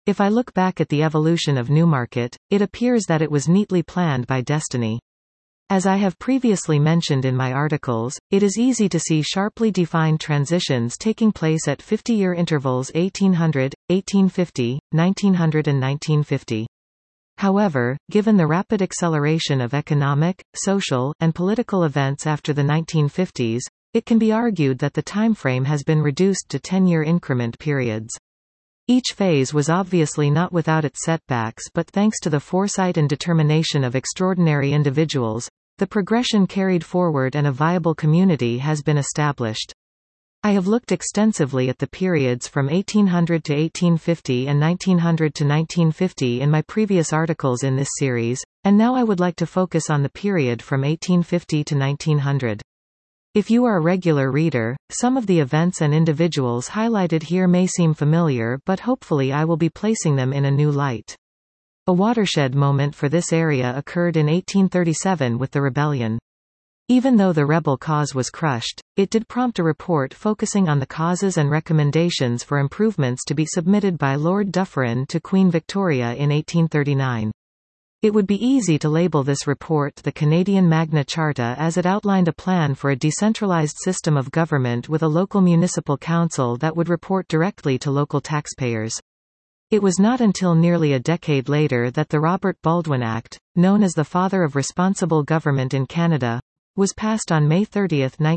If I look back at the evolution of Newmarket, it appears that it was neatly planned by destiny. As I have previously mentioned in my articles, it is easy to see sharply defined transitions taking place at 50-year intervals: 1800, 1850, 1900 and 1950. However, given the rapid acceleration of economic, social, and political events after the 1950s, it can be argued that the timeframe has been reduced to 10-year increment periods. Each phase was obviously not without its setbacks, but thanks to the foresight and determination of extraordinary individuals, the progression carried forward and a viable community has been established. I have looked extensively at the periods from 1800 to 1850 and 1900 to 1950 in my previous articles in this series, and now I would like to focus on the period from 1850 to 1900. If you are a regular reader, some of the events and individuals highlighted here may seem familiar, but hopefully I will be placing them in a new light. A watershed moment for this area occurred in 1837 with the rebellion. Even though the rebel cause was crushed, it did prompt a report focusing on the causes and recommendations for improvements to be submitted by Lord Dufferin to Queen Victoria in 1839. It would be easy to label this report the Canadian Magna Charta, as it outlined a plan for a decentralized system of government with a local municipal council that would report directly to local taxpayers. It was not until nearly a decade later that the Robert Baldwin Act, known as the Father of Responsible Government in Canada, was passed on May 30,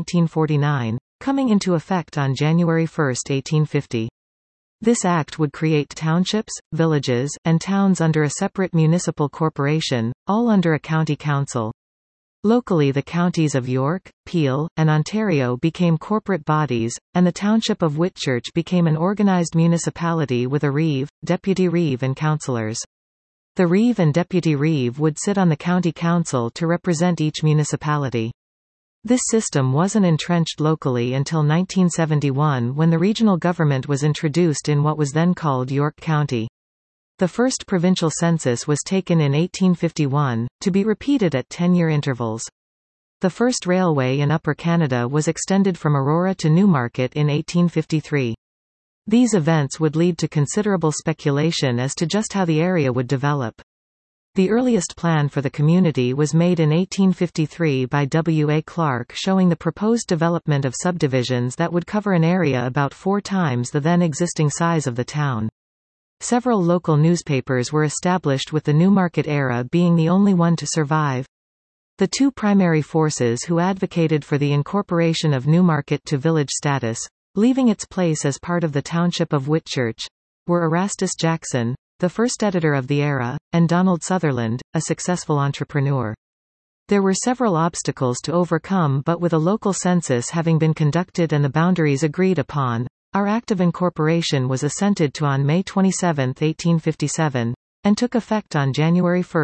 1949, coming into effect on January 1, 1850. This act would create townships, villages, and towns under a separate municipal corporation, all under a county council. Locally, the counties of York, Peel, and Ontario became corporate bodies, and the township of Whitchurch became an organized municipality with a reeve, deputy reeve and councillors. The reeve and deputy reeve would sit on the county council to represent each municipality. This system wasn't entrenched locally until 1971, when the regional government was introduced in what was then called York County. The first provincial census was taken in 1851, to be repeated at 10-year intervals. The first railway in Upper Canada was extended from Aurora to Newmarket in 1853. These events would lead to considerable speculation as to just how the area would develop. The earliest plan for the community was made in 1853 by W. A. Clark, showing the proposed development of subdivisions that would cover an area about 4 times the then existing size of the town. Several local newspapers were established, with the Newmarket Era being the only one to survive. The two primary forces who advocated for the incorporation of Newmarket to village status, leaving its place as part of the township of Whitchurch, were Erastus Jackson, the first editor of the Era, and Donald Sutherland, a successful entrepreneur. There were several obstacles to overcome, but with a local census having been conducted and the boundaries agreed upon, our Act of Incorporation was assented to on May 27, 1857, and took effect on January 1,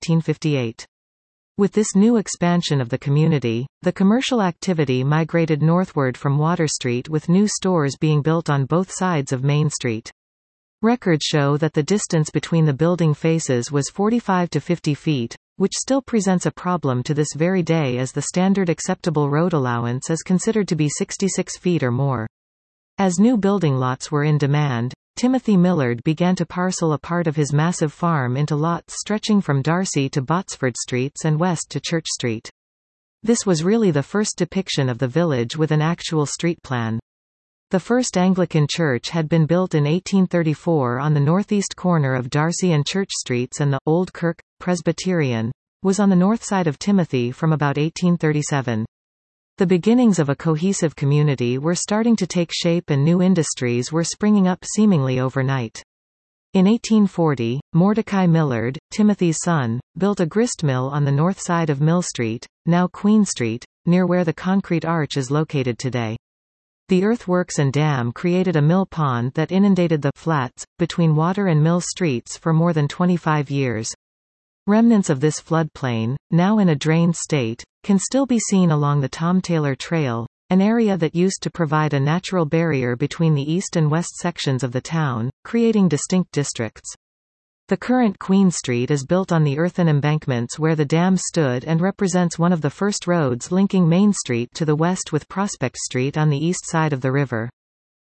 1858. With this new expansion of the community, the commercial activity migrated northward from Water Street, with new stores being built on both sides of Main Street. Records show that the distance between the building faces was 45 to 50 feet, which still presents a problem to this very day, as the standard acceptable road allowance is considered to be 66 feet or more. As new building lots were in demand, Timothy Millard began to parcel a part of his massive farm into lots stretching from Darcy to Botsford Streets and west to Church Street. This was really the first depiction of the village with an actual street plan. The first Anglican church had been built in 1834 on the northeast corner of Darcy and Church Streets, and the Old Kirk, Presbyterian, was on the north side of Timothy from about 1837. The beginnings of a cohesive community were starting to take shape, and new industries were springing up seemingly overnight. In 1840, Mordecai Millard, Timothy's son, built a grist mill on the north side of Mill Street, now Queen Street, near where the concrete arch is located today. The earthworks and dam created a mill pond that inundated the flats between Water and Mill Streets for more than 25 years. Remnants of this floodplain, now in a drained state, can still be seen along the Tom Taylor Trail, an area that used to provide a natural barrier between the east and west sections of the town, creating distinct districts. The current Queen Street is built on the earthen embankments where the dam stood, and represents one of the first roads linking Main Street to the west with Prospect Street on the east side of the river.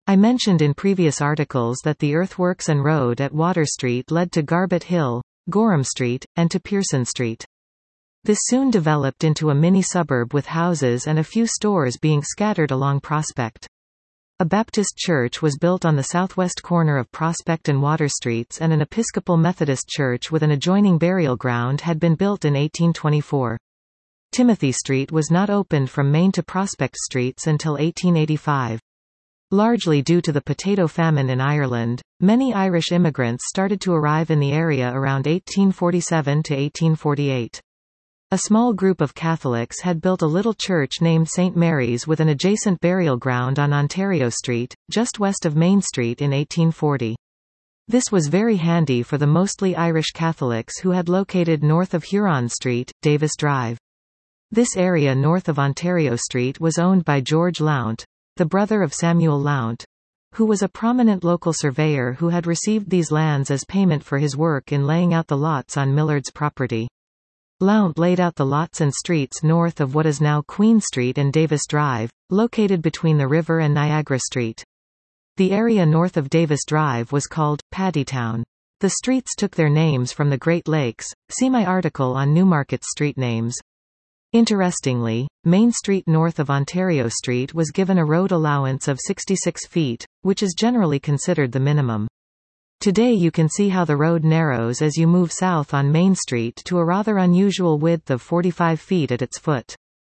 I mentioned in previous articles that the earthworks and road at Water Street led to Garbett Hill, Gorham Street, and to Pearson Street. This soon developed into a mini-suburb with houses and a few stores being scattered along Prospect. A Baptist church was built on the southwest corner of Prospect and Water Streets, and an Episcopal Methodist church with an adjoining burial ground had been built in 1824. Timothy Street was not opened from Main to Prospect Streets until 1885. Largely due to the potato famine in Ireland, many Irish immigrants started to arrive in the area around 1847 to 1848. A small group of Catholics had built a little church named St. Mary's with an adjacent burial ground on Ontario Street, just west of Main Street in 1840. This was very handy for the mostly Irish Catholics who had located north of Huron Street, Davis Drive. This area north of Ontario Street was owned by George Lount, the brother of Samuel Lount, who was a prominent local surveyor who had received these lands as payment for his work in laying out the lots on Millard's property. Lount laid out the lots and streets north of what is now Queen Street and Davis Drive, located between the river and Niagara Street. The area north of Davis Drive was called Paddytown. The streets took their names from the Great Lakes. See my article on Newmarket's street names. Interestingly, Main Street north of Ontario Street was given a road allowance of 66 feet, which is generally considered the minimum. Today you can see how the road narrows as you move south on Main Street to a rather unusual width of 45 feet at its foot.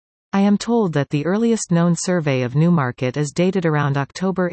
I am told that the earliest known survey of Newmarket is dated around October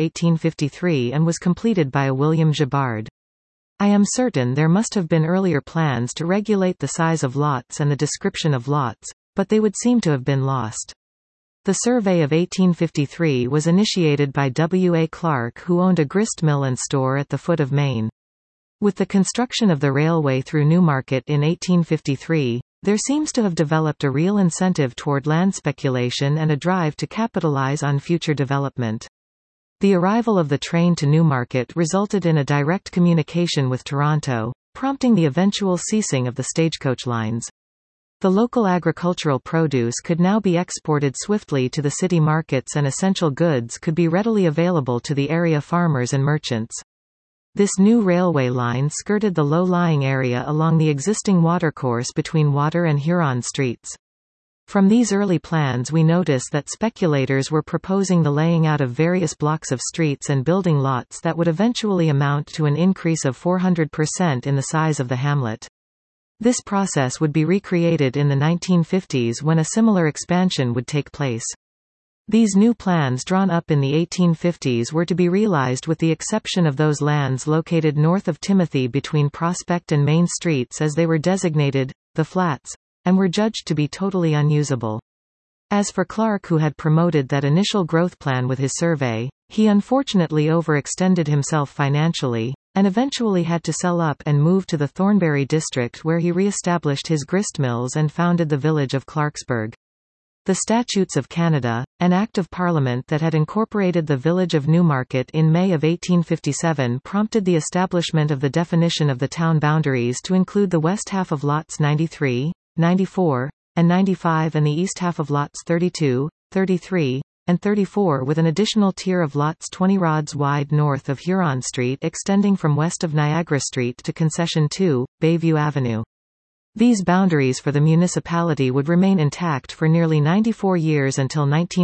1853 and was completed by a William Gibbard. I am certain there must have been earlier plans to regulate the size of lots and the description of lots, but they would seem to have been lost. The survey of 1853 was initiated by W. A. Clark, who owned a grist mill and store at the foot of Main. With the construction of the railway through Newmarket in 1853, there seems to have developed a real incentive toward land speculation and a drive to capitalize on future development. The arrival of the train to Newmarket resulted in a direct communication with Toronto, prompting the eventual ceasing of the stagecoach lines. The local agricultural produce could now be exported swiftly to the city markets, and essential goods could be readily available to the area farmers and merchants. This new railway line skirted the low-lying area along the existing watercourse between Water and Huron Streets. From these early plans we notice that speculators were proposing the laying out of various blocks of streets and building lots that would eventually amount to an increase of 400% in the size of the hamlet. This process would be recreated in the 1950s when a similar expansion would take place. These new plans drawn up in the 1850s were to be realized with the exception of those lands located north of Timothy between Prospect and Main Streets, as they were designated, the Flats, and were judged to be totally unusable. As for Clark, who had promoted that initial growth plan with his survey, he unfortunately overextended himself financially, and eventually had to sell up and move to the Thornbury district, where he re-established his grist mills and founded the village of Clarksburg. The Statutes of Canada, an Act of Parliament that had incorporated the village of Newmarket in May of 1857, prompted the establishment of the definition of the town boundaries to include the west half of lots 93, 94, and 95 and the east half of lots 32, 33, and 34, with an additional tier of lots 20 rods wide north of Huron Street extending from west of Niagara Street to Concession 2, Bayview Avenue. These boundaries for the municipality would remain intact for nearly 94 years until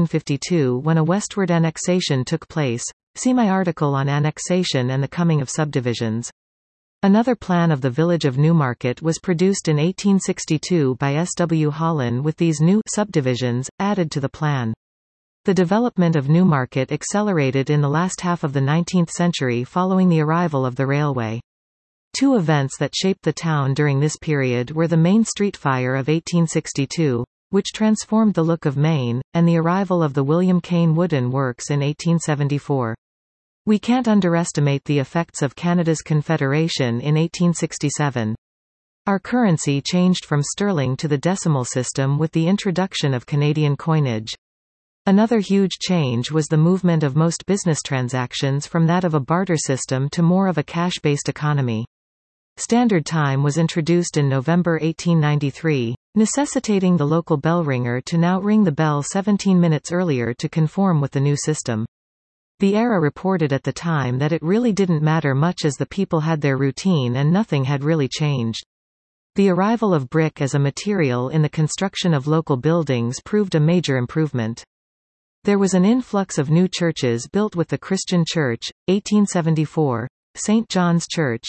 1952, when a westward annexation took place. See my article on annexation and the coming of subdivisions. Another plan of the village of Newmarket was produced in 1862 by S. W. Holland, with these new subdivisions added to the plan. The development of Newmarket accelerated in the last half of the 19th century following the arrival of the railway. Two events that shaped the town during this period were the Main Street Fire of 1862, which transformed the look of Main, and the arrival of the William Kane Wooden Works in 1874. We can't underestimate the effects of Canada's Confederation in 1867. Our currency changed from sterling to the decimal system with the introduction of Canadian coinage. Another huge change was the movement of most business transactions from that of a barter system to more of a cash-based economy. Standard time was introduced in November 1893, necessitating the local bell ringer to now ring the bell 17 minutes earlier to conform with the new system. The Era reported at the time that it really didn't matter much as the people had their routine and nothing had really changed. The arrival of brick as a material in the construction of local buildings proved a major improvement. There was an influx of new churches built with the Christian Church, 1874, St. John's Church,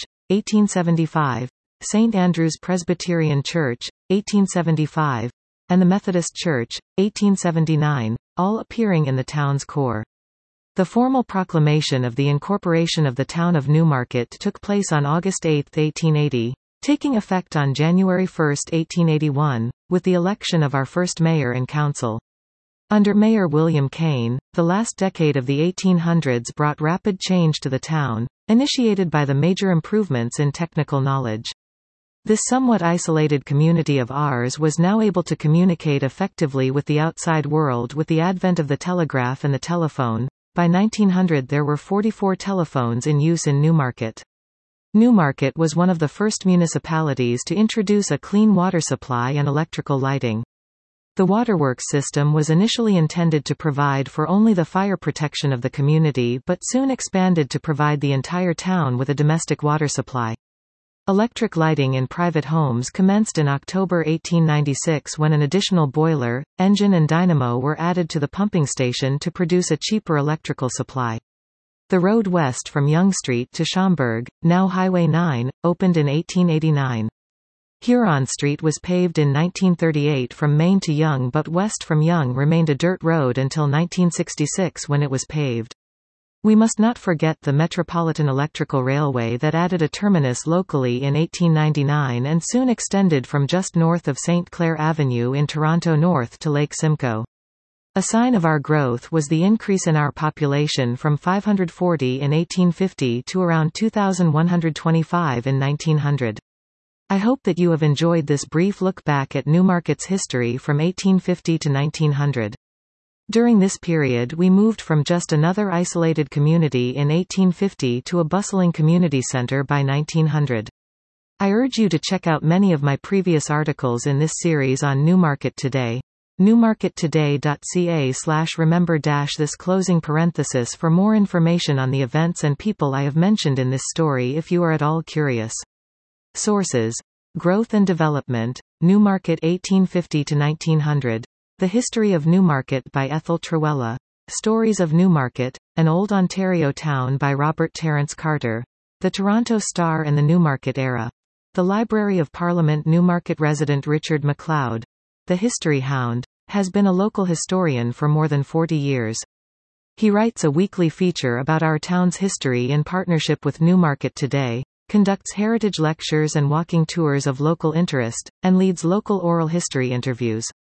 1875, St. Andrew's Presbyterian Church, 1875, and the Methodist Church, 1879, all appearing in the town's core. The formal proclamation of the incorporation of the town of Newmarket took place on August 8, 1880, taking effect on January 1, 1881, with the election of our first mayor and council. Under Mayor William Kane, the last decade of the 1800s brought rapid change to the town, initiated by the major improvements in technical knowledge. This somewhat isolated community of ours was now able to communicate effectively with the outside world with the advent of the telegraph and the telephone. By 1900 there were 44 telephones in use in Newmarket. Newmarket was one of the first municipalities to introduce a clean water supply and electrical lighting. The waterworks system was initially intended to provide for only the fire protection of the community but soon expanded to provide the entire town with a domestic water supply. Electric lighting in private homes commenced in October 1896 when an additional boiler, engine and dynamo were added to the pumping station to produce a cheaper electrical supply. The road west from Yonge Street to Schomburg, now Highway 9, opened in 1889. Huron Street was paved in 1938 from Main to Yonge, but west from Yonge remained a dirt road until 1966 when it was paved. We must not forget the Metropolitan Electrical Railway that added a terminus locally in 1899 and soon extended from just north of St. Clair Avenue in Toronto north to Lake Simcoe. A sign of our growth was the increase in our population from 540 in 1850 to around 2,125 in 1900. I hope that you have enjoyed this brief look back at Newmarket's history from 1850 to 1900. During this period we moved from just another isolated community in 1850 to a bustling community center by 1900. I urge you to check out many of my previous articles in this series on Newmarket Today. newmarkettoday.ca/remember-this closing parenthesis for more information on the events and people I have mentioned in this story if you are at all curious. Sources: Growth and Development, Newmarket 1850 to 1900. The History of Newmarket by Ethel Trewella. Stories of Newmarket, an Old Ontario Town by Robert Terence Carter. The Toronto Star and the Newmarket Era. The Library of Parliament. Newmarket resident Richard MacLeod, the History Hound, has been a local historian for more than 40 years. He writes a weekly feature about our town's history in partnership with Newmarket Today, conducts heritage lectures and walking tours of local interest, and leads local oral history interviews.